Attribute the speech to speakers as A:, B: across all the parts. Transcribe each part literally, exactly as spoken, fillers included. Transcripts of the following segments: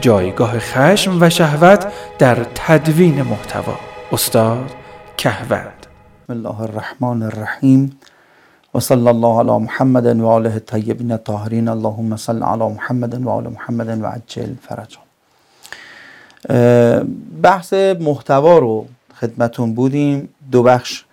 A: جایگاه خشم و شهوت در تدوین محتوا. استاد کهوند.
B: بسم الله الرحمن الرحیم و صلی الله علی محمد و آله الطیبین الطاهرین. اللهم صل علی محمد و آل محمد و عجل فرجهم. بحث محتوا رو خدمتون بودیم، دو بخش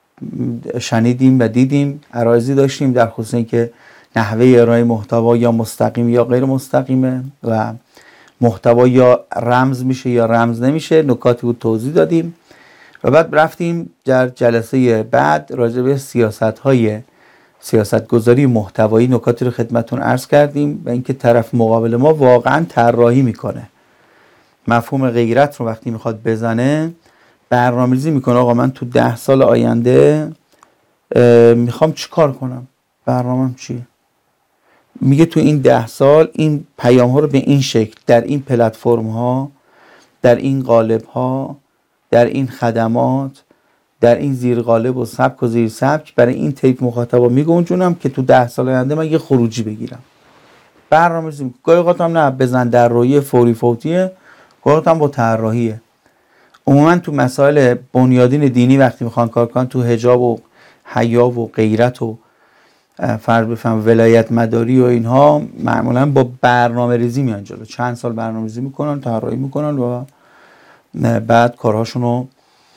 B: شنیدیم و دیدیم، عرایضی داشتیم در خصوص اینکه نحوه ارائه محتوا یا مستقیم یا غیر مستقیمه و محتوا یا رمز میشه یا رمز نمیشه، نکاتی بود توضیح دادیم و بعد رفتیم در جلسه بعد راجع به سیاست‌های سیاست‌گذاری محتوایی نکاتی رو خدمتون عرض کردیم و اینکه طرف مقابل ما واقعا طراحی میکنه، مفهوم غیرت رو وقتی میخواد بزنه برنامه‌ریزی میکنه. آقا من تو ده سال آینده میخوام چی کار کنم، برنامه‌ام چیه؟ میگه تو این ده سال این پیام ها رو به این شکل در این پلتفرم ها، در این قالب ها، در این خدمات، در این زیر قالب و سبک و زیر سبک برای این تیپ مخاطبا میگنجونم که تو ده سال آینده من یه خروجی بگیرم. برنامه‌ریزی گاهی اوقات هم نه بزن در روی فوری فوتیه، گاهی اوقات هم با طراحیه. عموما تو مسائل بنیادین دینی وقتی میخوان کار کنن تو حجاب و حیا و غیرت و فرض بفهم ولایت مداری و اینها معمولا با برنامه ریزی میان جلو، چند سال برنامه ریزی میکنن، طراحی میکنن و بعد کارهاشون رو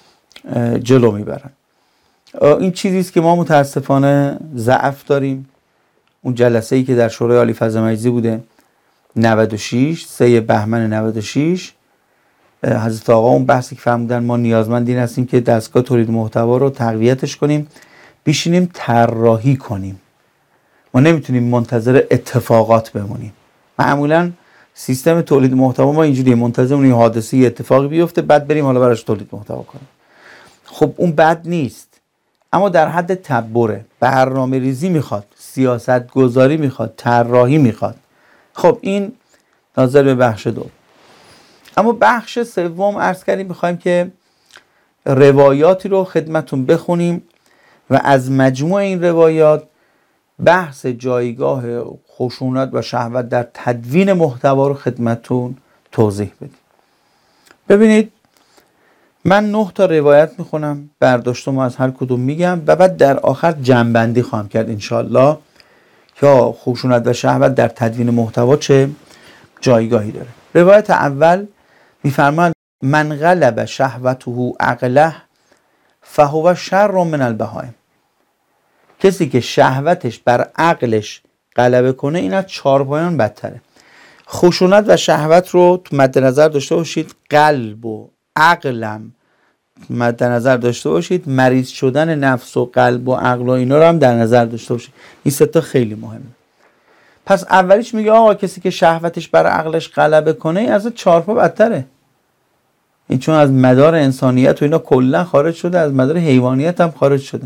B: جلو میبرن. این چیزی است که ما متاسفانه ضعف داریم. اون جلسه ای که در شورای عالی فضل مجلسی بوده نود و شش سه بهمن نود و شش، حضرت آقا اون بحثی که فرمودن ما نیازمند این هستیم که دستگاه تولید محتوا رو تقویتش کنیم، بشینیم طراحی کنیم. ما نمیتونیم منتظر اتفاقات بمونیم. معمولا سیستم تولید محتوا ما اینجوریه، منتظر اون حادثه اتفاقی بیفته بعد بریم حالا براش تولید محتوا کنیم. خب اون بد نیست، اما در حد تبره. برنامه ریزی میخواد، سیاست گذاری میخواد، طراحی میخواد. خب این ناظر به بخش دو. اما بخش سوم عرض کردیم میخوایم که روایاتی رو خدمتون بخونیم و از مجموع این روایات بحث جایگاه خشونت و شهوت در تدوین محتوا رو خدمتون توضیح بدیم. ببینید من نه تا روایت میخونم، برداشتم از هر کدوم میگم و بعد در آخر جمع‌بندی خواهم کرد انشالله که خشونت و شهوت در تدوین محتوا چه جایگاهی داره. روایت اول میفرماید من غلب شهوته عقله فهو شر من البهائم. کسی که شهوتش بر عقلش غلبه کنه این از چارپایان بدتره. خشونت و شهوت رو مد نظر داشته باشید، قلب و عقلم مد نظر داشته باشید، مریض شدن نفس و قلب و عقل و اینا رو هم در نظر داشته باشید. این سه تا خیلی مهمه. پس اولیش میگه آقا کسی که شهوتش بر عقلش غلبه کنه این از چارپا بدتره. این چون از مدار انسانیت و اینا کلا خارج شده، از مدار حیوانیت هم خارج شده.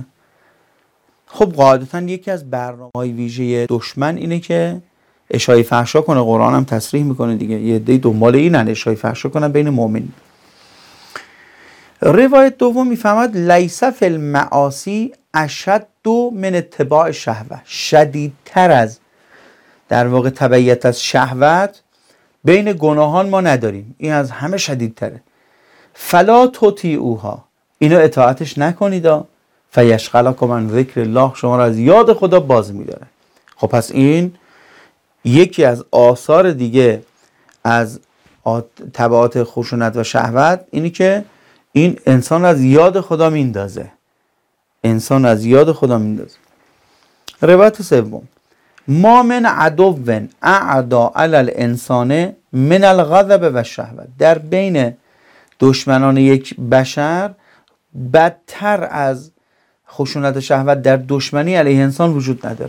B: خب قاعدتا یکی از برنامه‌های ویژه دشمن اینه که اشاعه فحشا کنه. قرآن هم تصریح میکنه دیگه، یه عده دنبال اینن اشاعه فحشا کنن بین مؤمنین. روایت دوم میفهمد لیس فی المعاصی اشد من اتباع شهوه. شدیدتر از در واقع تبعیت از شهوت بین گناهان ما نداریم، این از همه شدیدتره. فلا تطیعوها، اینو اطاعتش نکنید فیشغلکم عن ذکر الله، شما را از یاد خدا باز می‌داره. خب پس این یکی از آثار دیگه از تبعات خشونت و شهوت اینی که این انسان از یاد خدا میندازه، انسان از یاد خدا میندازه. روایت سوم ما من عدو اعدا علی الانسان من الغضب و الشهوت. در بین دشمنان یک بشر بدتر از خشونت و شهوت در دشمنی علیه انسان وجود نداره.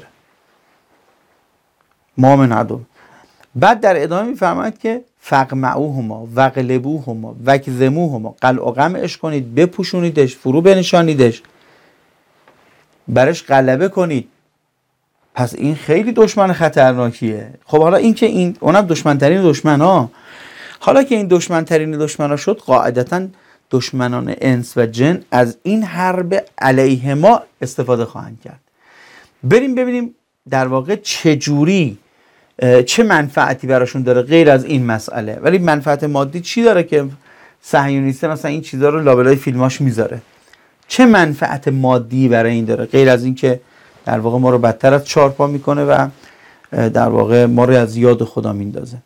B: ما من عدو. بعد در ادامه میفرماید که فقمعوهما وغلبوهما وکذموهما، قلع و قمعش کنید، بپوشونیدش، فرو بنشانیدش، برش غلبه کنید. پس این خیلی دشمن خطرناکیه. خب حالا این که این اونم دشمن ترین دشمن ها، حالا که این دشمن ترین دشمن ها شد، قاعدتا دشمنان انس و جن از این حرب علیه ما استفاده خواهند کرد. بریم ببینیم در واقع چجوری چه منفعتی براشون داره غیر از این مسئله. ولی منفعت مادی چی داره که صهیونیسته مثلا این چیزا رو لابلای فیلماش میذاره؟ چه منفعت مادی برای این داره غیر از این که در واقع ما رو بدتر از چارپا میکنه و در واقع ما رو از یاد خدا میندازه.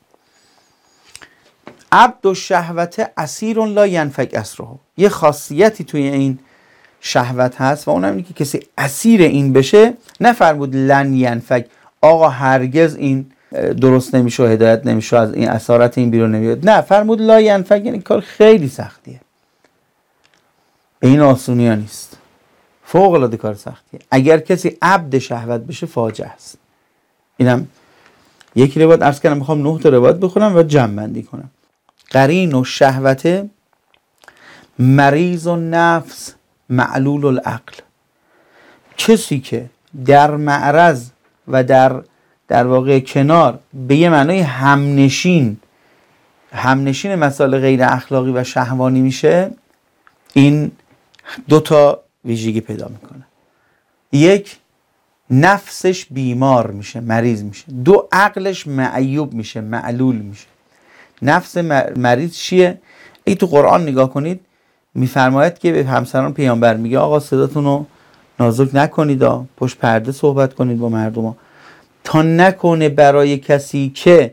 B: عبد و شهوت اسیر لا ینفک اسره. یه خاصیتی توی این شهوت هست و اونم اینه که کسی اسیر این بشه، نفرمود لن ینفک، آقا هرگز این درست نمیشه و هدایت نمیشه، از این اسارت این بیرون نمیاد. نه، فرمود لا ینفک، یعنی کار خیلی سختیه، به این آسونی ها نیست، فوق العاده کار سختیه. اگر کسی عبد شهوت بشه فاجعه است. اینم یکی روایت عرض کردم، میخوام نه تا روایت بخونم و جمع بندی کنم. قرین و شهوت مریض و نفس معلول العقل. کسی که در معرض و در در واقع کنار به یه معنای همنشین همنشین مسائل غیر اخلاقی و شهوانی میشه، این دو تا ویژگی پیدا میکنه. یک، نفسش بیمار میشه، مریض میشه. دو، عقلش معیوب میشه، معلول میشه. نفس مریض چیه؟ ای تو قرآن نگاه کنید میفرماید که به همسران پیامبر میگه آقا صداتون رو نازک نکنید، پشت پرده صحبت کنید با مردم ها، تا نکنه برای کسی که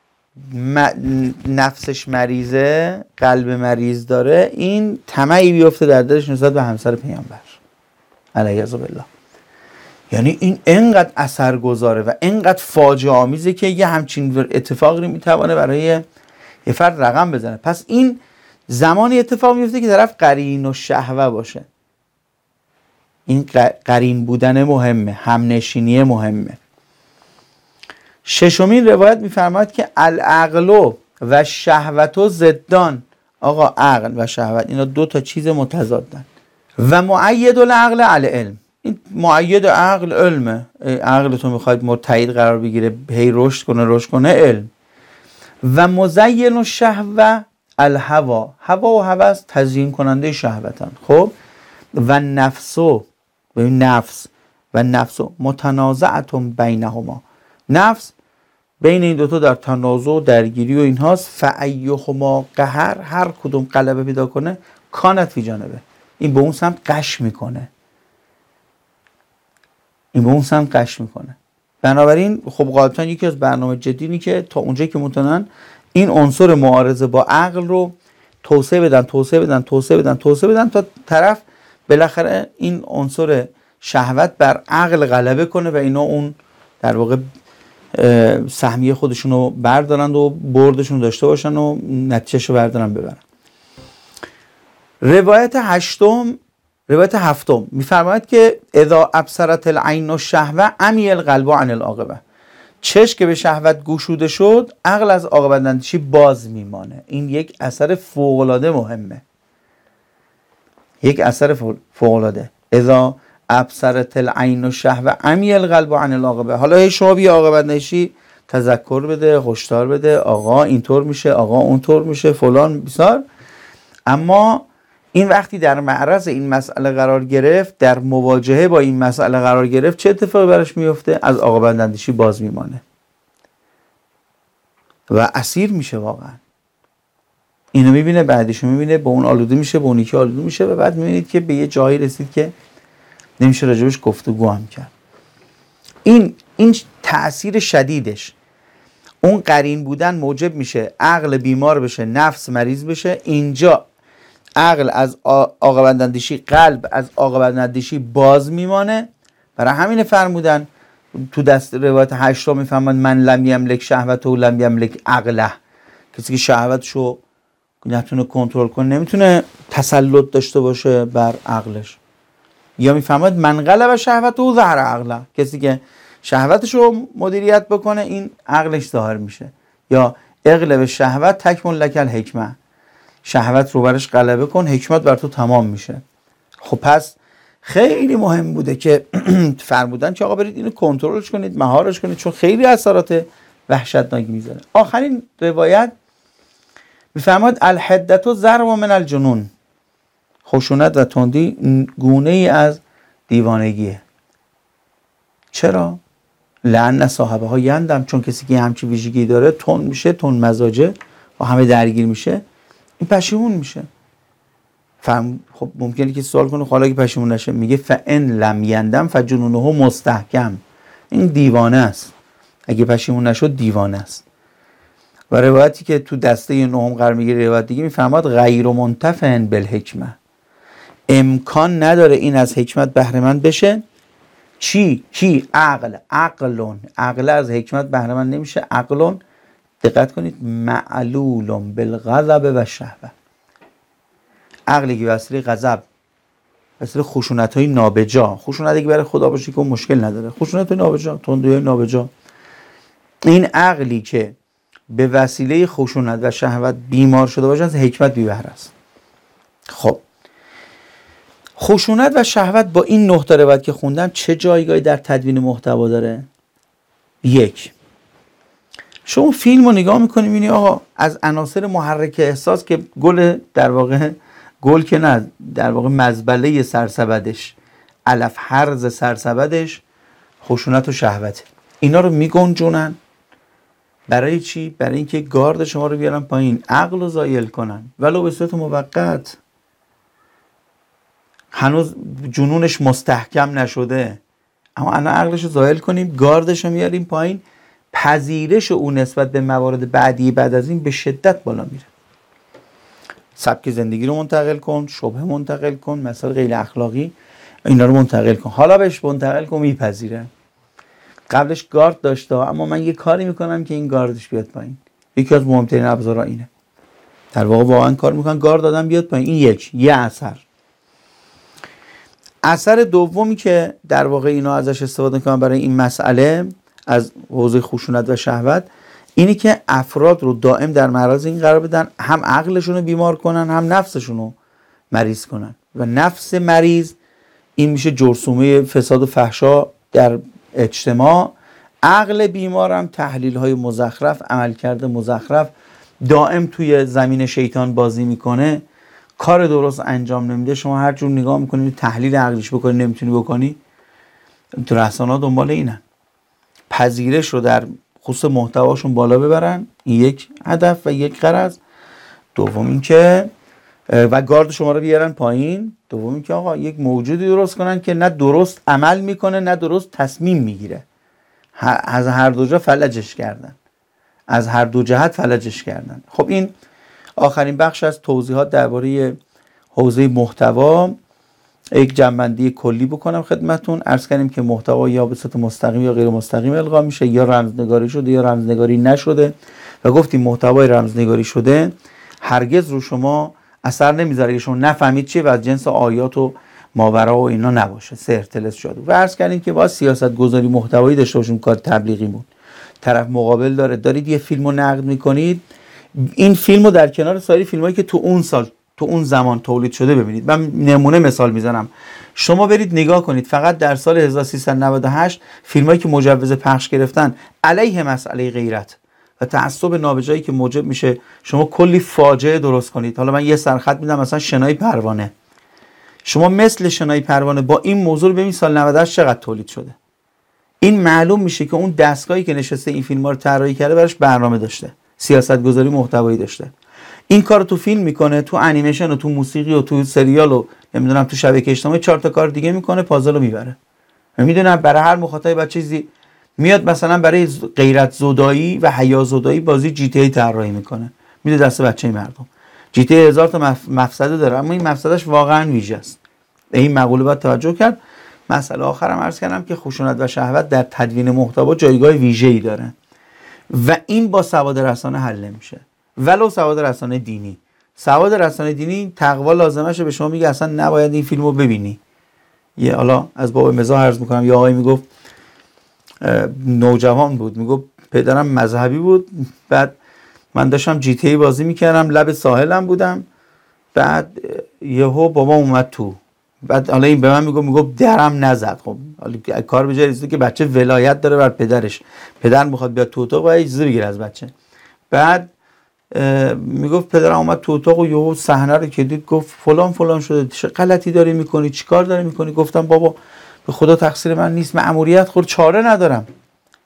B: نفسش مریضه، قلب مریض داره، این طمعی بیفته در دلش نسبت به همسر پیامبر علیه بالله. یعنی این انقدر اثرگذاره و انقدر فاجعه آمیزه که یه همچین اتفاقی میتونه برای یه فرد رقم بزنه. پس این زمانی اتفاق میفته که طرف قرین و شهوه باشه. این قرین بودن مهمه، همنشینی مهمه. ششمین روایت میفرماید که العقل و شهوت ضدان. آقا عقل و شهوت اینا دو تا چیز متضادن. و مؤید العقل علی علم. این مؤید عقل علمه. عقل تو میخواید متحد قرار بگیره، هی رشد کنه رشد کنه علم. و مزین الشهوه الهوا. هوا و هوس تزیین کننده شهوتن. خب و نفسو، ببین نفس و نفسو متنازعتون بینهما. نفس بین این دوتا در تنازع و درگیری و این هاست. فایهما قهر، هر کدوم غلبه پیدا کنه کانت فی جانبه، این به اون سمت قش میکنه، این به اون سمت قش میکنه. بنابراین خب غالبا یکی از برنامه جدی اینه که تا اونجایی که میتونن این عنصر معارضه با عقل رو توسعه بدن توسعه بدن توسعه بدن توسعه بدن تا طرف بالاخره این عنصر شهوت بر عقل غلبه کنه و اینا اون در واقع سهمیه خودشون رو بردارن و بردشون داشته باشن و نتیجهش رو بردارن ببرن. روایت هشتم روایت هفتم میفرماید که اذا ابصرت العین الشهوه عمی القلب عن العاقبه. چشم که به شهوت گشوده شد، عقل از عاقبت اندیشی باز میمانه. این یک اثر فوق العاده مهمه، یک اثر فوق العاده. اذا ابصرت العین الشهوه عمی القلب عن العاقبه. حالا شما بی عاقبت اندیشی تذکر بده، هشدار بده، آقا اینطور میشه، آقا اونطور میشه، فلان بسار. اما این وقتی در معرض این مسئله قرار گرفت، در مواجهه با این مسئله قرار گرفت، چه اتفاقی براش میفته؟ از عاقبت اندیشی باز میمانه و اسیر میشه واقعا. اینو میبینه، بعدش میبینه با اون آلوده میشه، با اون یکی آلوده میشه و بعد میبینید که به یه جایی رسید که نمیشه راجبش گفتگو هم کرد. این این تأثیر شدیدش، اون قرین بودن موجب میشه عقل بیمار بشه، نفس مریض بشه. اینجا عقل از عاقبت اندیشی، قلب از عاقبت اندیشی باز میمانه. برای همین فرمودن تو دست روایت هشتم میفهمن من لم یملک شهوته و لم یملک عقله. کسی که شهوتشو نتونه کنترل کنه نمیتونه تسلط داشته باشه بر عقلش. یا میفهمد من غلب شهوته و ظهر عقله. کسی که شهوتشو مدیریت بکنه این عقلش ظاهر میشه. یا اغلب شهوت تکمل لک الحکمه. شهوت رو برش غلبه کن، حکمت بر تو تمام میشه. خب پس خیلی مهم بوده که فرمودن که آقا برید اینو کنترلش کنید، مهارش کنید، چون خیلی اثرات وحشتناکی میذاره. آخرین روایت میفرماد الحدت و ضرب من الجنون. خشونت و تندی گونه ای از دیوانگیه. چرا؟ لعن صاحبه ها یندم، چون کسی که همچی ویژگی داره تون میشه، تون مزاجه و همه درگیر میشه، این پشیمون میشه. فهم خب ممکنه که سوال کنه حالا که پشیمون نشه، میگه فان لم یندم فجنونه مستحکم، این دیوانه است. اگه پشیمون نشد دیوانه است. و روایتی که تو دسته نهم قرار میگیره روایت دیگه میفرماد غیر منتفع بالحکمه، امکان نداره این از حکمت بهره مند بشه. چی؟ چی؟ عقل. عقلون. عقل از حکمت بهره مند نمیشه. عقلون، دقت کنید، معلول بالغضب و شهوه. عقلی که وسیله غضب، وسیله خشونت های نابجا، خشونتی که برای خدا باشه که اون مشکل نداره، خشونت های نابجا، تندی نابجا، این عقلی که به وسیله خشونت و شهوت بیمار شده باشه از حکمت بی بهره است. خب خشونت و شهوت با این نه تا روایت که خوندم چه جایگاهی در تدوین محتوا داره؟ یک، شما فیلم رو نگاه میکنی میبینی آقا از عناصر محرک احساس که گل در واقع گل که نه در واقع مزبله سرسبدش، علف هرز سرسبدش خشونت و شهوت، اینا رو میگنجونن. برای چی؟ برای اینکه گارد شما رو بیارن پایین، عقل رو زایل کنن، ولو به صورت موقت. هنوز جنونش مستحکم نشده، اما الان عقلش رو زایل کنیم، گاردش رو میاریم پایین، پذیرش اون نسبت به موارد بعدی بعد از این به شدت بالا میره. سبک زندگی رو منتقل کن، شبهه منتقل کن، مسائل غیر اخلاقی اینا رو منتقل کن، حالا بهش منتقل کن، میپذیره. قبلش گارد داشته اما من یه کاری میکنم که این گاردش بیاد پایین. یکی از مهمترین ابزارها اینه. در واقع واقعا کار میکنن گارد دادن بیاد پایین. این یک یه اثر. اثر دومی که در واقع اینا ازش استفاده میکنن برای این مسئله از حوزه خشونت و شهوت اینی که افراد رو دائم در معرض این قرار بدن هم عقلشون رو بیمار کنن هم نفسشون رو مریض کنن. و نفس مریض این میشه جرثومه فساد و فحشا در اجتماع. عقل بیمار هم تحلیل های مزخرف، عملکرد مزخرف، دائم توی زمین شیطان بازی میکنه، کار درست انجام نمیده. شما هر جور نگاه میکنی تحلیل عقلیش بکنی نمیتونی بکنی. تو رسانه‌ها دنبال اینن پذیرش رو در خصوص محتواشون بالا ببرن، این یک هدف و یک غرض. دوم این که و گارد شما رو بیارن پایین. دوم این که آقا یک موجودی درست کنن که نه درست عمل میکنه نه درست تصمیم میگیره. از هر دو جا فلجش کردن، از هر دو جهت فلجش کردن. خب این آخرین بخش از توضیحات درباره حوزه محتوا. یک جنبندی کلی بکنم خدمتون. عرض کردیم که محتوا یا به صورت مستقیم یا غیر مستقیم القا میشه، یا رمزنگاری شده یا رمزنگاری نشده. و گفتیم محتوای رمزنگاری شده هرگز رو شما اثر نمیذاره که شما نفهمید چیه و از جنس آیات و ماورا و اینا نباشه، سحر طلسم جادو. و عرض کردیم که با سیاست گذاری محتوایی داشته باشیم، کار تبلیغی بود. طرف مقابل داره، دارید یه فیلمو نقد میکنید، این فیلمو در کنار سایر فیلمایی که تو اون سال تو اون زمان تولید شده ببینید. من نمونه مثال میزنم، شما برید نگاه کنید فقط در سال هزار و سیصد و نود و هشت فیلمایی که مجوز پخش گرفتن علیه مسئله غیرت و تعصب نابجایی که موجب میشه شما کلی فاجعه درست کنید. حالا من یه سرخط میدم، مثلا شنای پروانه. شما مثل شنای پروانه با این موضوع رو ببین سال نود و هشت چقدر تولید شده. این معلوم میشه که اون دستگاهی که نشسته این فیلم‌ها رو طراحی کرده براش برنامه داشته، سیاست‌گذاری محتوایی داشته. این کارو تو فیلم میکنه، تو انیمیشن و تو موسیقی و تو سریال و نمیدونم تو شبکه اجتماعی چهار تا کار دیگه میکنه، پازل رو میبره. میدونم برای هر مخاطب بچه چیزی میاد، مثلا برای غیرت زدایی و حیا زدایی بازی جی تی ای طراحی میکنه، میده دست بچه مردم. جی تی ای هزار تا مف... مفسده داره، اما این مفسدش واقعا ویژه است. به این مقوله باید توجه کرد. مسئله آخرم عرض کردم که خشونت و شهوت در تدوین محتوا جایگاه ویژه‌ای داره و این با سواد رسانه حل نمیشه، ولو سواد رسانه دینی. سواد رسانه دینی تقوا لازمشه به شما میگه اصلا نباید این فیلمو ببینی. یه حالا از باب مزاح عرض میکنم، یه آقایی میگفت نوجوان بود، میگفت پدرم مذهبی بود، بعد من داشتم جی تی ای بازی میکردم، لب ساحلم بودم، بعد یهو بابا اومد تو، بعد حالا این به من میگفت میگفت درم نزد. خب حالا کار به جای رسید که بچه ولایت داره بر پدرش، پدر میخواد بیاد تو اتاق و اجازه بگیره از بچه. بعد میگفت پدرم اومد تو اتاق و یهو صحنه رو که دید گفت فلان فلان شده، چه غلطی داری میکنی، چیکار داری میکنی؟ گفتم بابا به خدا تقصیر من نیست، مأموریت خود چاره ندارم.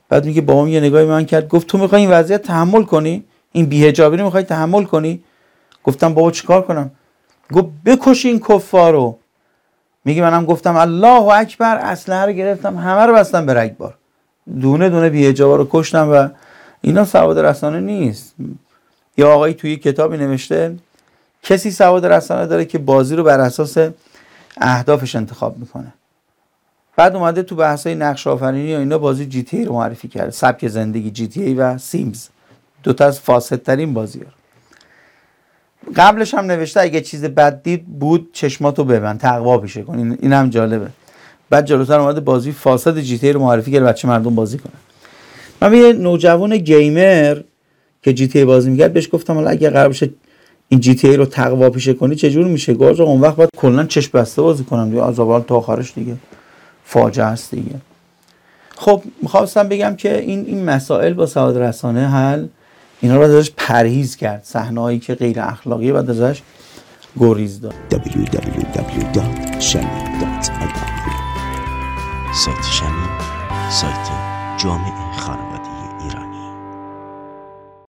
B: بعد میگه بابام یه نگاهی من کرد، گفت تو میخوای این وضعیت تحمل کنی؟ این بی‌حجابی رو میخوای تحمل کنی؟ گفتم بابا چیکار کنم؟ گفت بکش این کفارو. میگه منم گفتم الله اکبر، اسلحه رو گرفتم همه رو بستم به رگبار، دونه دونه بی‌حجابا رو کشتم. و اینا سواد رسانه نیست. یا آقایی توی کتابی نوشته کسی سواد رسانه داره که بازی رو بر اساس اهدافش انتخاب میکنه. بعد اومده تو بحثای نقش آفرینی و اینا بازی جی تی ای رو معرفی کرده، سبک زندگی جی تی ای و سیمز، دو تا از فاسدترین بازی‌ها. قبلش هم نوشته اگه چیز بد دید بود چشماتو ببند، تقوا پیشه کن. این اینم جالبه. بعد جلوتر اومده بازی فاسد جی تی ای رو معرفی کرده بچه مردم بازی کنن. من یه نوجوان گیمر که جی تی ای بازی می‌کرد بهش گفتم حالا اگه قرار بشه این جی تی ای رو تقوا پیشه کنی چه جور میشه؟ گفت اون وقت باید کلا چشم بسته بازی کنم دیگه، از اول تا آخرش دیگه فاجعه است دیگه. خب می‌خواستم بگم که این این مسائل با سواد رسانه حل، اینا رو باید ازش پرهیز کرد، صحنه‌هایی که غیر اخلاقیه باید ازش گریز داد.
C: دبلیو دبلیو دبلیو دات شمیم دات آی آر سایت شمیم، سایت جامع خانواده.